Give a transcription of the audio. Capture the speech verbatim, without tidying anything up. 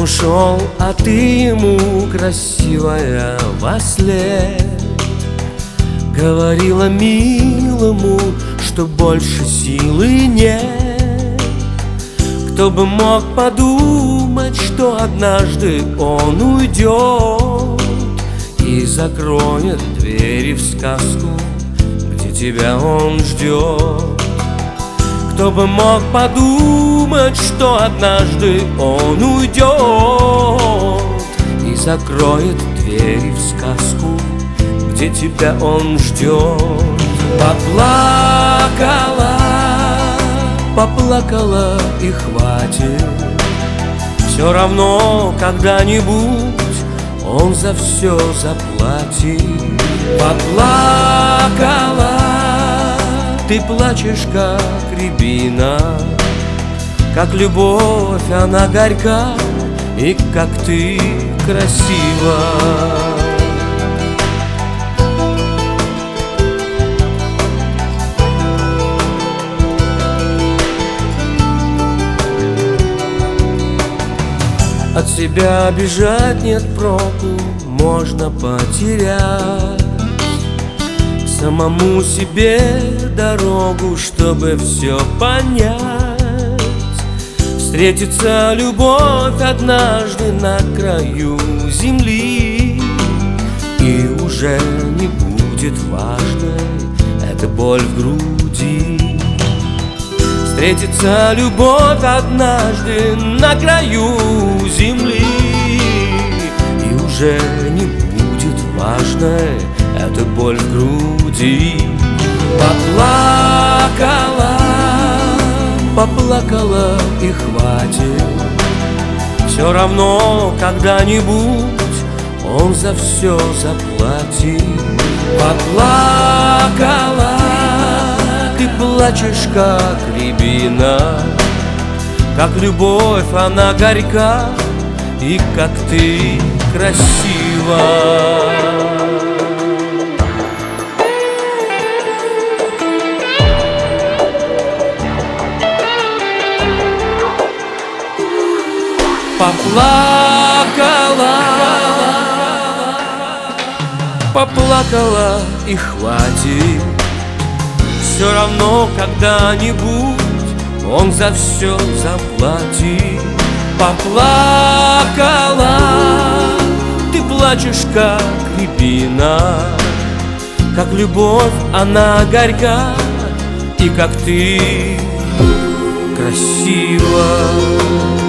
ушел, а ты ему, красивая, во след говорила милому, что больше силы нет. Кто бы мог подумать, что однажды он уйдет и закроет двери в сказку, где тебя он ждет. Кто бы мог подумать, что однажды он уйдет и закроет двери в сказку, где тебя он ждет. Поплакала, поплакала и хватит. Все равно когда-нибудь он за все заплатит. Поплакала, ты плачешь, как рябина, как любовь она горька, и как ты красива. От себя бежать нет проку, можно потерять самому себе дорогу, чтобы все понять. Встретится любовь однажды на краю земли, и уже не будет важной эта боль в груди. Встретится любовь однажды на краю земли, и уже не будет важной эта боль в груди. Поплакала, поплакала и хватит. Все равно когда-нибудь он за все заплатит. Поплакала, ты плачешь, как рябина, как любовь она горька, и как ты красива. Поплакала, поплакала и хватит. Все равно когда-нибудь он за все заплатит. Поплакала, ты плачешь, как рябина, как любовь она горька, и как ты красива.